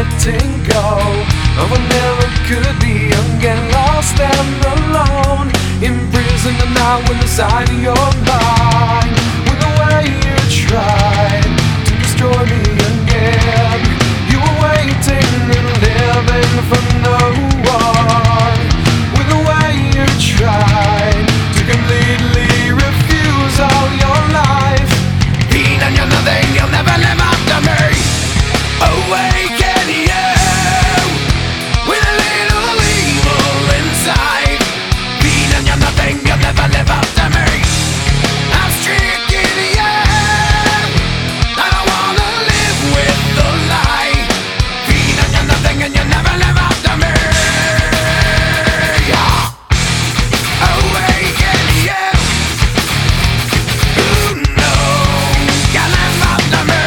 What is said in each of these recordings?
letting go. Oh, I never could be young and lost and alone, imprisoned and now inside of your mind. With the way you tried to destroy me again, you were waiting and living for no one. With the way you tried to completely refuse all your life, being and you're nothing, you'll never live after me. Awaken you with a little evil inside. Being and you're nothing, you'll never live after me. I'm stricken you. I don't wanna live with the lie. Being and you're nothing, and you'll never live after me. Awaken you. Ooh, no, can't live after me.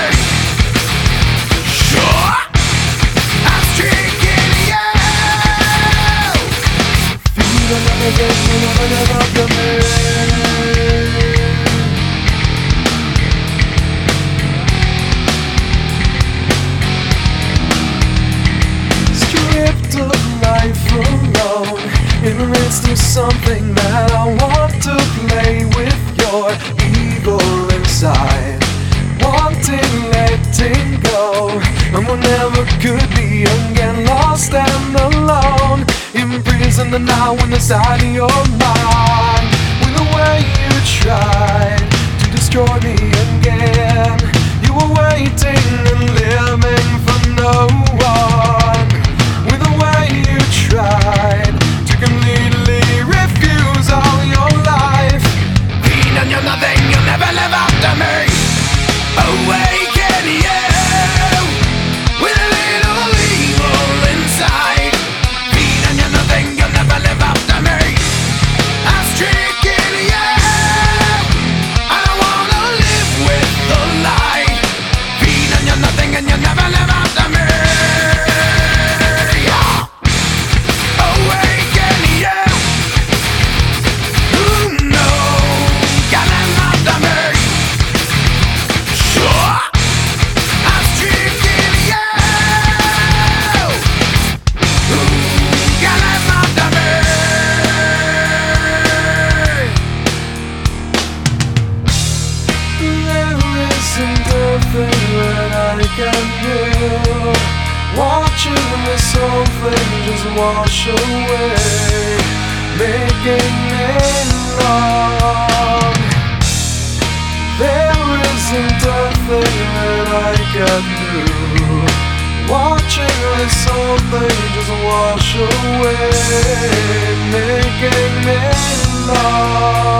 Sure, I'm stricken you. Feel another day, you'll never live after me. Stripped of life alone, in the midst of something that I want to play with your evil inside. Wanting, letting go, and we'll never could be young and lost and alone, imprisoned and now inside of your mind. With the way you tried to destroy me again, you were waiting and living for no one. With the way you tried to completely refuse all your life, being and you're nothing, you'll never live after me. Awaken you with a little evil inside. Being and you're nothing, you'll never live after me. I'm stricken you. I don't wanna live with the lie. Being and you're nothing, and you'll never live after me. Awaken you. Ooh, no, can't live after me. Sure, I'm stricken you. Ooh, can't live after me. There isn't a thing that I can do. Watching this whole thing just wash away, making it long. There isn't a thing that I can do. Watching this whole thing just wash away, making it long.